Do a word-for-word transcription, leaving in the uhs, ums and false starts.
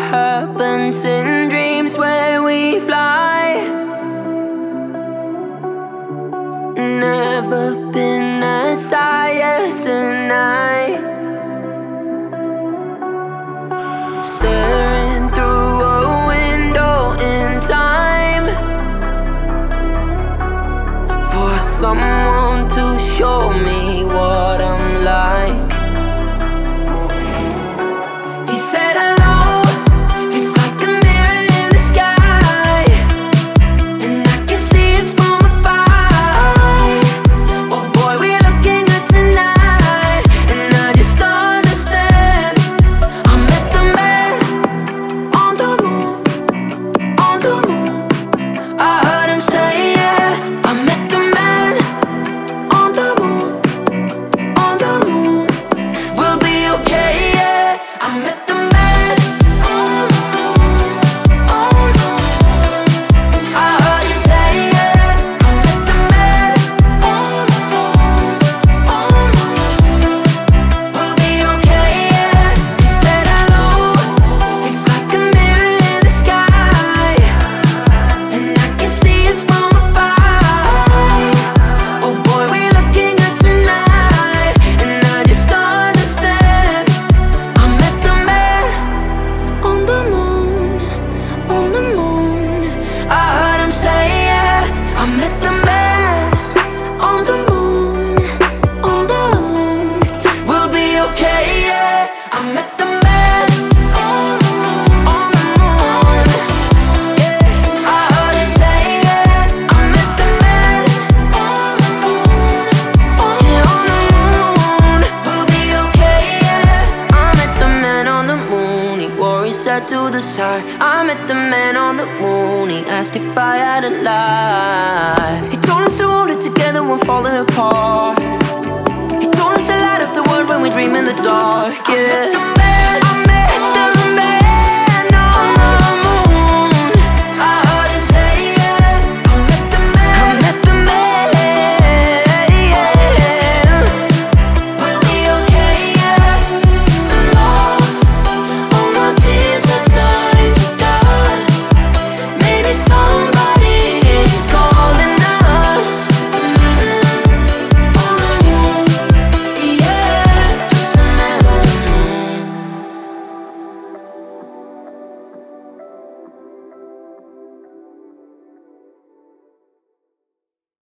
happens in dreams where we fly. Never been as high as tonight. Staring through a window in time for someone to show me what I'm like. He said hello, it's like a mirror in the sky, and I can see it's from above. Oh boy, we're looking good tonight, and I just don't understand. I met the man on the moon, on the moon. I heard him say yeah. I met the man on the moon, on the moon. We'll be okay, yeah. I met the man on the moon, on the moon. I heard him say yeah. I met the man on the moon, on the moon. We'll be okay, yeah. He said hello, it's like a mirror in the sky, and I can see it's from above. Oh boy, we're looking good tonight, and I just don't understand. I met the man on the moon, on the moon. I heard him say yeah. I met the man on the moon, on the moon. We'll be okay, yeah. I met the man on the moon, on the moon. Yeah, I heard him say yeah. I met the man on the moon, on, yeah, on the moon. We'll be okay, yeah. I met the man on the moon. He wore his hat to the side. I met the man on the moon. He asked if I had a lie. He told us to hold it together when falling apart. He told us to light up the world when we dream in the dark. Yeah.